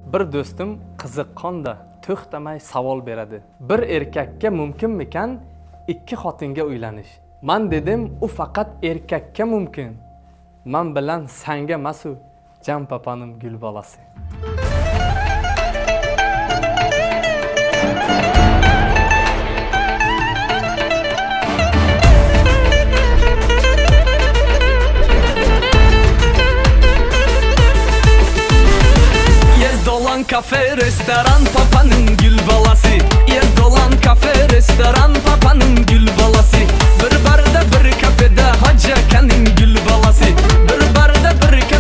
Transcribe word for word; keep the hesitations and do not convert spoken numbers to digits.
Bir do'stim qiziqqonda to'xtamay savol beradi. Bir erkakka mumkinmikan ikki xotinga uylanish? Men dedim, u faqat erkakka mumkin. Men bilan sanga emas-u, Jan papaning gul bolasi. Dolan kafe restoran papanın gül balası. Yez dolan kafe restoran papanın gül balası. Bir barda bir kafede Hacı Aka'nın gül balası. Bir barda bir